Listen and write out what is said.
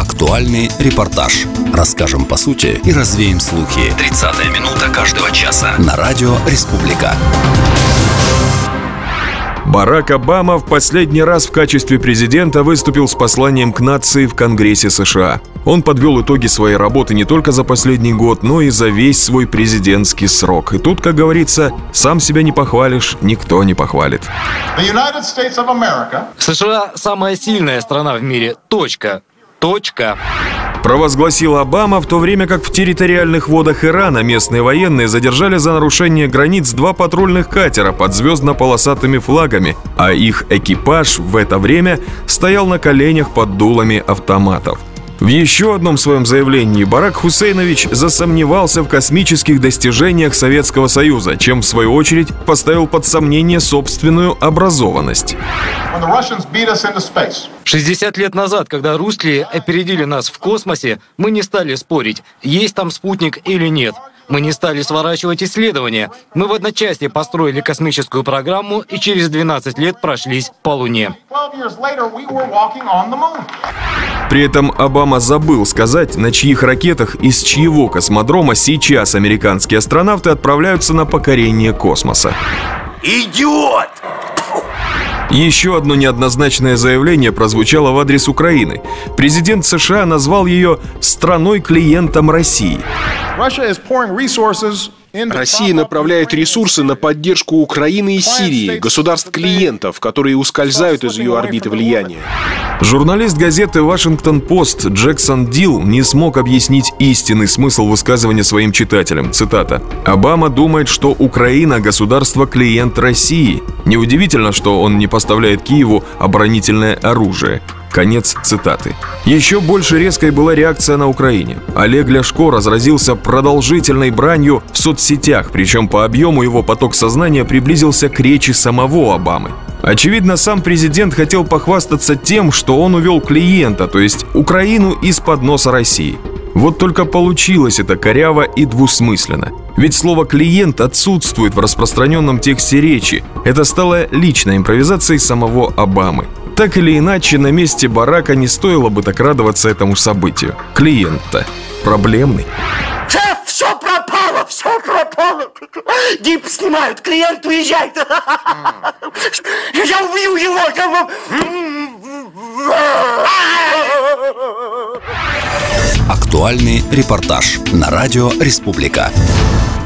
Актуальный репортаж. Расскажем по сути и развеем слухи. 30-я минута каждого часа на радио «Республика». Барак Обама в последний раз в качестве президента выступил с посланием к нации в Конгрессе США. Он подвел итоги своей работы не только за последний год, но и за весь свой президентский срок. И тут, как говорится, сам себя не похвалишь, никто не похвалит. США – самая сильная страна в мире. Точка. Провозгласил Обама, в то время как в территориальных водах Ирана местные военные задержали за нарушение границ 2 патрульных катера под звездно-полосатыми флагами, а их экипаж в это время стоял на коленях под дулами автоматов. В еще одном своем заявлении Барак Хусейнович засомневался в космических достижениях Советского Союза, чем в свою очередь поставил под сомнение собственную образованность. 60 лет назад, когда русские опередили нас в космосе, мы не стали спорить, есть там спутник или нет. Мы не стали сворачивать исследования. Мы в одночасье построили космическую программу и через 12 лет прошлись по Луне. При этом Обама забыл сказать, на чьих ракетах и с чьего космодрома сейчас американские астронавты отправляются на покорение космоса. Идиот! Еще одно неоднозначное заявление прозвучало в адрес Украины. Президент США назвал ее «страной-клиентом России». Россия направляет ресурсы на поддержку Украины и Сирии, государств-клиентов, которые ускользают из ее орбиты влияния. Журналист газеты «Вашингтон-Пост» Джексон Дилл не смог объяснить истинный смысл высказывания своим читателям. Цитата. «Обама думает, что Украина – государство-клиент России. Неудивительно, что он не поставляет Киеву оборонительное оружие». Конец цитаты. Еще больше резкой была реакция на Украине. Олег Ляшко разразился продолжительной бранью в соцсетях, причем по объему его поток сознания приблизился к речи самого Обамы. Очевидно, сам президент хотел похвастаться тем, что он увел клиента, то есть Украину из-под носа России. Вот только получилось это коряво и двусмысленно. Ведь слово «клиент» отсутствует в распространенном тексте речи. Это стало личной импровизацией самого Обамы. Так или иначе, на месте Барака не стоило бы так радоваться этому событию. Клиент-то проблемный. Шеф, все пропало! Дип снимают, клиент уезжает. Я убью его. Актуальный репортаж на радио «Республика».